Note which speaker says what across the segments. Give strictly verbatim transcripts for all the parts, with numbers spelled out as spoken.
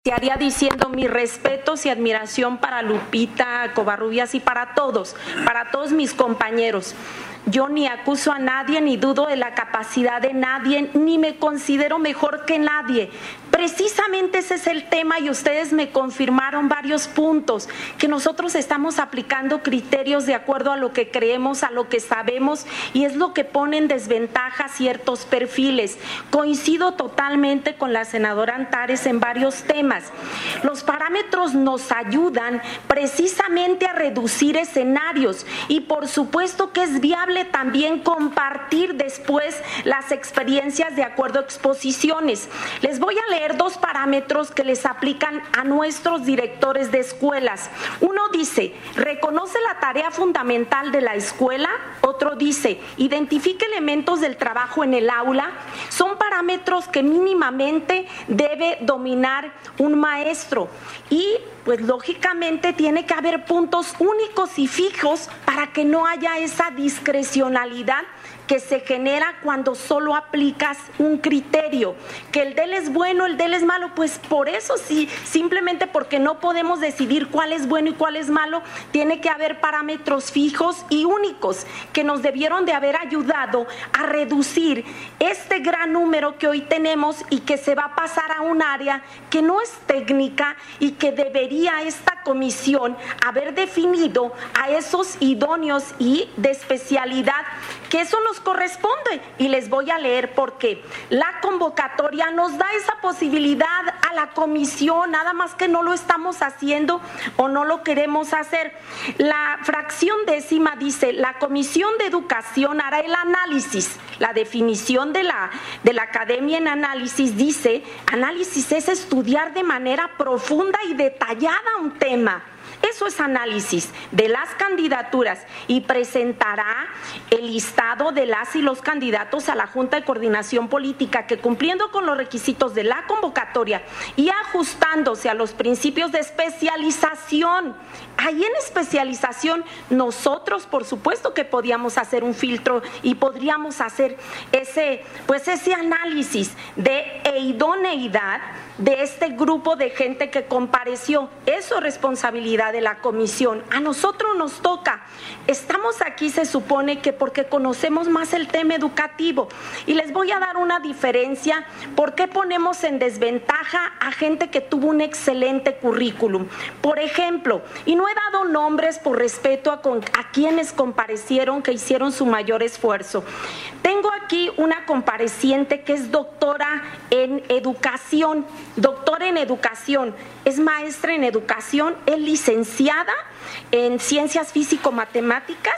Speaker 1: Iniciaría diciendo mis respetos y admiración para Lupita Covarrubias y para todos, para todos mis compañeros. Yo ni acuso a nadie, ni dudo de la capacidad de nadie, ni me considero mejor que nadie. Precisamente ese es el tema y ustedes me confirmaron varios puntos, que nosotros estamos aplicando criterios de acuerdo a lo que creemos, a lo que sabemos, y es lo que pone en desventaja ciertos perfiles. Coincido totalmente con la senadora Antares en varios temas. Los parámetros nos ayudan precisamente a reducir escenarios y por supuesto que es viable también compartir después las experiencias de acuerdo a exposiciones. Les voy a leer dos parámetros que les aplican a nuestros directores de escuelas. Uno dice, reconoce la tarea fundamental de la escuela. Otro dice, identifica elementos del trabajo en el aula. Son parámetros que mínimamente debe dominar un maestro y pues lógicamente tiene que haber puntos únicos y fijos para que no haya esa discrecionalidad que se genera cuando solo aplicas un criterio, que el de él es bueno, el de él es malo, pues por eso sí, simplemente porque no podemos decidir cuál es bueno y cuál es malo, tiene que haber parámetros fijos y únicos que nos debieron de haber ayudado a reducir este gran número que hoy tenemos y que se va a pasar a un área que no es técnica y que debería esta comisión haber definido a esos idóneos y de especialidad, que eso nos corresponde, y les voy a leer por qué. La convocatoria nos da esa posibilidad a la comisión, nada más que no lo estamos haciendo o no lo queremos hacer. La fracción décima dice, la Comisión de Educación hará el análisis. La definición de la, de la academia en análisis dice, análisis es estudiar de manera profunda y detallada un tema. Eso es análisis de las candidaturas y presentará el listado de las y los candidatos a la Junta de Coordinación Política que, cumpliendo con los requisitos de la convocatoria y ajustándose a los principios de especialización, ahí en especialización nosotros por supuesto que podíamos hacer un filtro y podríamos hacer ese, pues ese análisis de idoneidad de este grupo de gente que compareció. Eso es responsabilidad de la comisión. A nosotros nos toca. Estamos aquí, se supone que porque conocemos más el tema educativo. Y les voy a dar una diferencia. ¿Por qué ponemos en desventaja a gente que tuvo un excelente currículum? Por ejemplo, y no he dado nombres por respeto a, con, a quienes comparecieron, que hicieron su mayor esfuerzo. Tengo aquí una compareciente que es doctora en educación. Doctora en educación, es maestra en educación, es licenciada en ciencias físico-matemáticas,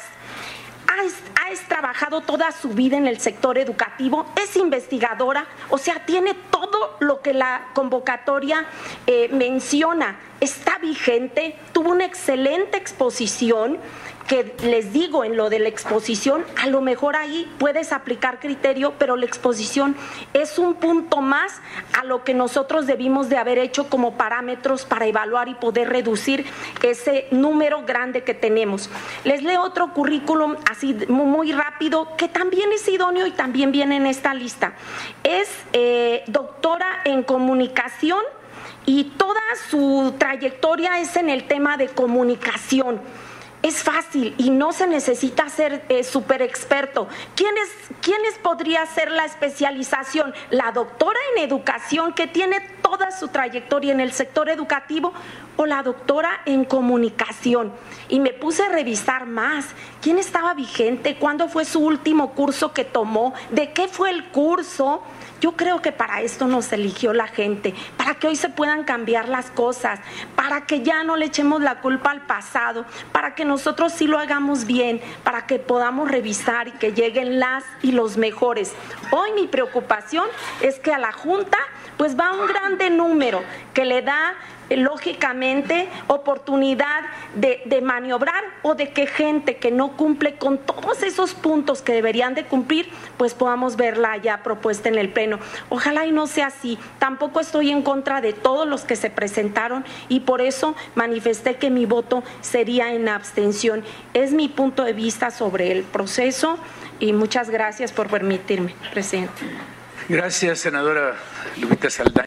Speaker 1: ha, ha trabajado toda su vida en el sector educativo, es investigadora, o sea, tiene todo lo que la convocatoria eh, menciona, está vigente, tuvo una excelente exposición, que les digo, en lo de la exposición, a lo mejor ahí puedes aplicar criterio, pero la exposición es un punto más a lo que nosotros debimos de haber hecho como parámetros para evaluar y poder reducir ese número grande que tenemos. Les leo otro currículum así muy rápido, que también es idóneo y también viene en esta lista. Es eh, doctora en comunicación y toda su trayectoria es en el tema de comunicación. Es fácil y no se necesita ser eh, súper experto. ¿Quiénes, ¿Quiénes podría ser la especialización? La doctora en educación que tiene toda su trayectoria en el sector educativo o la doctora en comunicación. Y me puse a revisar más. ¿Quién estaba vigente? ¿Cuándo fue su último curso que tomó? ¿De qué fue el curso? Yo creo que para esto nos eligió la gente, para que hoy se puedan cambiar las cosas, para que ya no le echemos la culpa al pasado, para que nosotros sí lo hagamos bien, para que podamos revisar y que lleguen las y los mejores. Hoy mi preocupación es que a la Junta pues va un grande número que le da lógicamente oportunidad de, de maniobrar o de que gente que no cumple con todos esos puntos que deberían de cumplir, pues podamos verla ya propuesta en el pleno. Ojalá y no sea así. Tampoco estoy en contra de todos los que se presentaron y por eso manifesté que mi voto sería en abstención. Es mi punto de vista sobre el proceso y muchas gracias por permitirme, presidente.
Speaker 2: Gracias, senadora Lupita Saldaña.